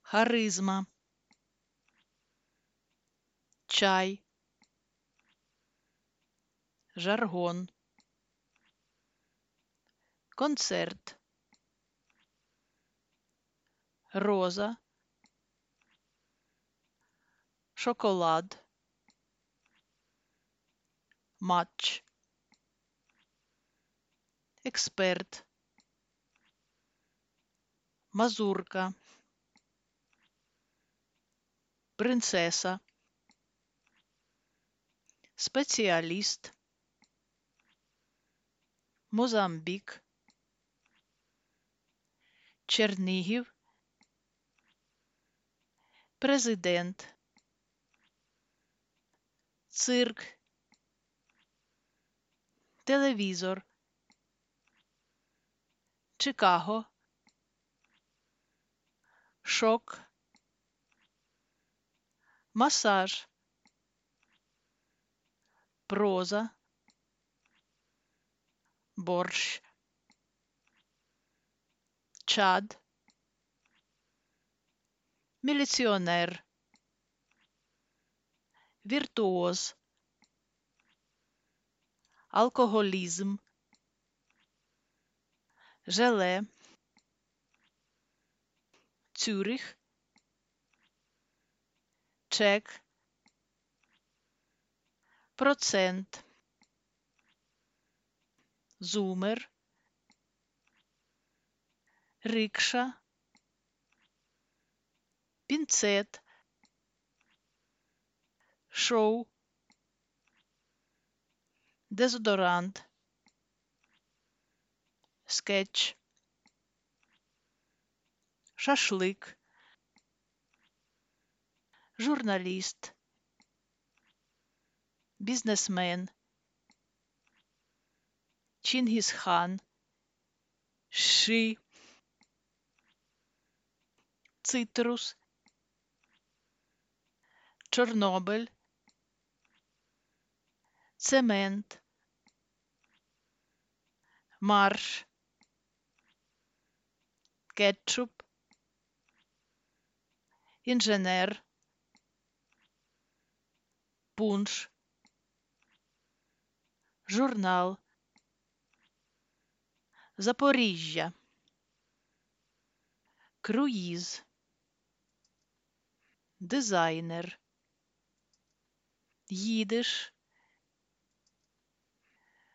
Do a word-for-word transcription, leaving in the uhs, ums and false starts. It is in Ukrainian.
харизма, чай, жаргон, концерт, роза, шоколад, матч, експерт, мазурка, принцеса, спеціаліст, Мозамбік, Чернігів, президент, цирк, телевізор, Чикаго, шок, масаж, проза, борщ, чад, міліціонер, віртуоз, алкоголізм, желе, Цюрих, чек, процент, зумер, рикша, пінцет, шоу, дезодорант, скетч, шашлик, журналіст, бізнесмен, Чингісхан, ши, цитрус, Чорнобиль, цемент, марш, кетчуп, інженер, пунш, журнал, Запоріжжя, круїз, дизайнер, їдиш,